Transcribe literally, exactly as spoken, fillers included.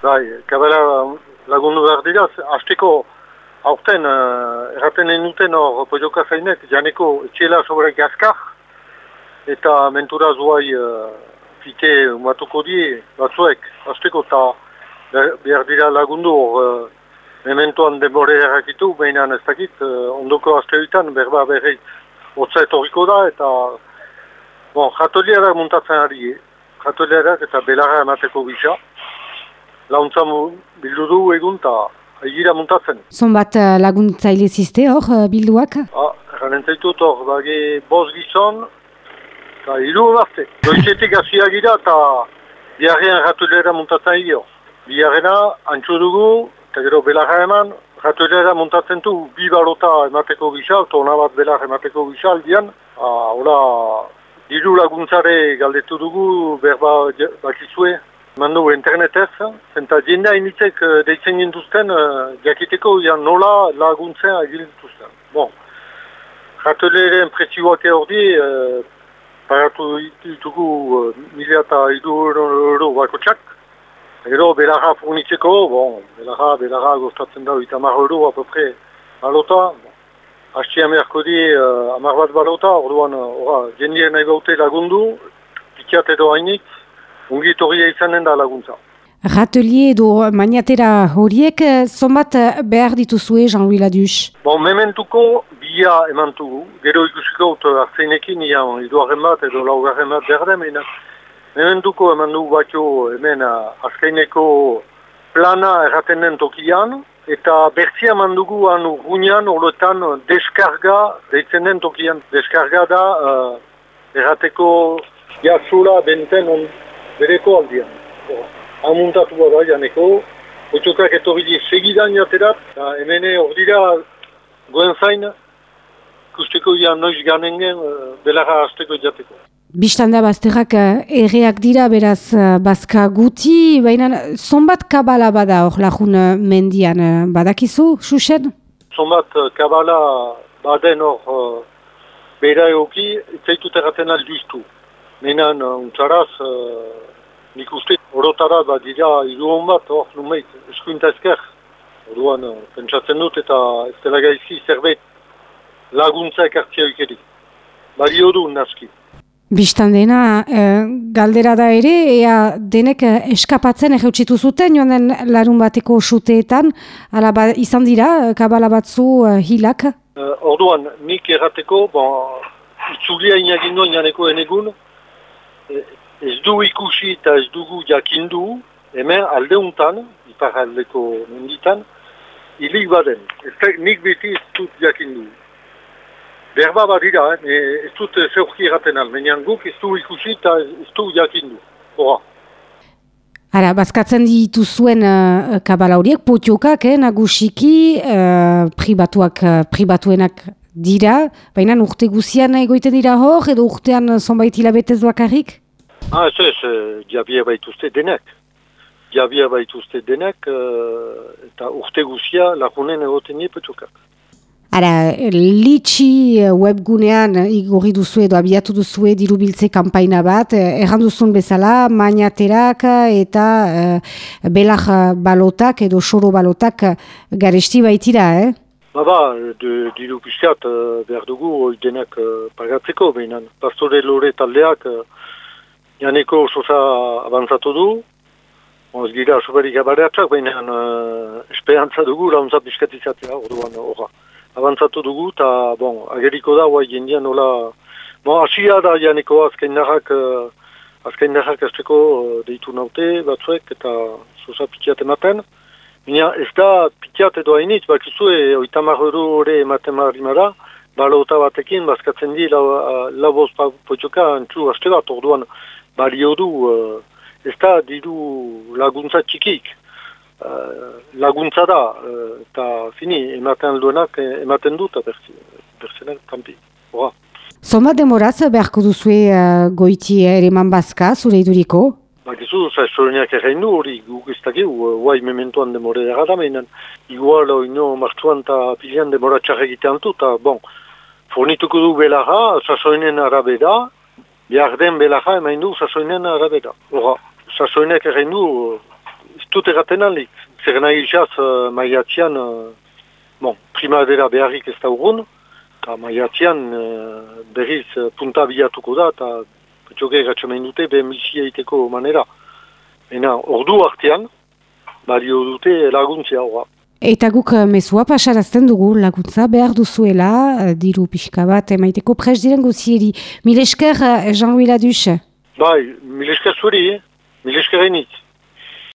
Bai, kabala lagundu behar dira, hasteko aurten uh, erraten enuten hor pojoka zainek, janeko etxela sobre gazkar, eta mentura zuai uh, fite umatuko die batzuek, hasteko eta behar dira lagundu hor uh, mementoan denbore errakitu, behinan ez dakit, uh, ondoko asteoitan berba berreit hotza etorriko da, eta bon, jatoliara muntatzen ari, jatoliarak eta belarra emateko bisa, launtza bildu du egun eta egira muntatzen. Zonbat uh, laguntzaile ziste hor uh, bilduak? Ah, erranen zaitut hor, bagi bost gizon, eta hiru barte. Goizetik hasia gira eta biharrean jatoliara muntatzen ari hor. Biharrena antxo dugu, eta gero belarra eman, jatoliara muntatzen du bi balota emateko bisa, eta hona bat belar emateko bisa aldian. Ah, hola, hiru laguntzare galdetu dugu, berba bakizue. Mandu internetez, zenta jendea initzek uh, deitzen gintuzten uh, jakiteko jan nola laguntzea egin dituzten. Bon, jatoleren prezioak ordi uh, pagatu ditugu uh, mila eta hiru euro bakotxak. Gero belarra furnitzeko, bon, belarra, belarra gostatzen da itamar euro apopre balota. Hastia merko di uh, amar bat balota, orduan uh, jendea nahi baute lagundu, pikiat edo hainik. Ungi torria izanen da laguntza. Ratelier edo maniatera horiek, zonbat behar dituzue, Jean-Louis Laduche? Bon, mementuko bia emantugu. Gero ikusiko hartzeinekin, ian iduaren bat edo laugarren bat behar da, mena. Mementuko emandugu batio hemen azkaineko plana erraten den tokian, eta bertzia emandugu anu gunean horretan deskarga deitzen den tokian. Deskarga da uh, errateko jatzula benten on bereko aldian. Amuntatu bada janeko, otxokak etorri segidan jaterat, eta hemene hor dira goen zain, kusteko ja noiz ganengen belarra hasteko jateko. Bistanda bazterrak erreak dira, beraz bazka guti, baina zonbat kabala bada hor lagun mendian, badakizu, Xuxen? Zonbat kabala baden hor bera egoki, etzaitut erraten alduiztu. Menan, untzaraz, uh, nik uste, orotara bat dira iruon bat, hor, numeit, eskuinta ezker. Orduan, uh, pentsatzen dut eta ez dela gaizki zerbait laguntza ekartzia ikerik. Balio du, naski. Bistandena, eh, galdera da ere, ea denek eskapatzen erreutsitu zuten, joan den larun bateko suteetan, ala ba, izan dira, kabala batzu uh, hilak? Uh, orduan, nik errateko, bon, itzulia inagindoan janeko enegun, ez du ikusi eta ez dugu jakindu, hemen aldeuntan, ipar aldeko menditan, hilik baden. Ez nik beti ez dut jakindu. Berba badira, eh? ez dut zeurki erraten almenean guk, ez du ikusi eta ez du jakindu. Hora. Ara, bazkatzen dituzuen uh, kabala horiek, potiokak, eh, nagusiki, uh, pribatuak, uh, pribatuenak dira, baina urte guzian egoiten dira hor, edo urtean zonbait hilabetez bakarrik? Ah, ez ez, jabia baituzte denek. Jabia baituzte denek, uh, eta urte guzia lagunen egoten nie petxokak. Ara, litxi webgunean igorri duzu edo abiatu duzue dirubiltze kanpaina bat, erranduzun bezala, mainaterak eta uh, belar balotak edo soro balotak garesti baitira, eh? Ba ba, diru pixkat uh, behar dugu denek uh, pagatzeko, behinan. Pastore lore taldeak uh, janeko sosa avantzatu du, oz gira soberik abareatzak, behinan uh, esperantza dugu launtza pixkat izatea, orduan horra. Avantzatu dugu, eta bon, ageriko da, guai jendean nola... Bon, asia da janeko azkain narrak, uh, azkain narrak azteko uh, deitu naute batzuek, eta sosa pixkat ematen. Baina ez da pitiat edo hainitz, bakizue oitamar euro hori ematen marimara, balota batekin, bazkatzen di laboz la potxoka antzu haste bat, orduan balio du, uh, ez da diru laguntza txikik, uh, laguntza da, uh, eta fini, ematen alduenak ematen dut, berzenak tampi, horra. Zonbat demoraz beharko duzue uh, goiti ereman bazka, zure iduriko? Bakizu, zaizoreniak errein du hori guk ez dakiu, guai mementoan demore errada meinen. Igual, oino, martxuan eta pilean demora txarregitean du, eta bon, fornituko du belarra, zazoinen arabera, behar den belarra emain du zazoinen arabera. Hora, zazoinek errein du, ez dut erraten aldik. Zer nahi izaz, uh, maiatzean, uh, bon, primadera beharrik ez da urgun, eta maiatzean uh, berriz uh, punta bilatuko da, eta joge erratxamen dute behen bizia iteko manera. Ena, ordu artean, balio dute laguntzea horra. Eta guk mezua pasarazten dugu laguntza behar duzuela, diru pixka bat, emaiteko pres diren guzieri. Mil esker, Jean-Louis Ladus? Bai, mil esker zueri, eh? Mil esker hainitz.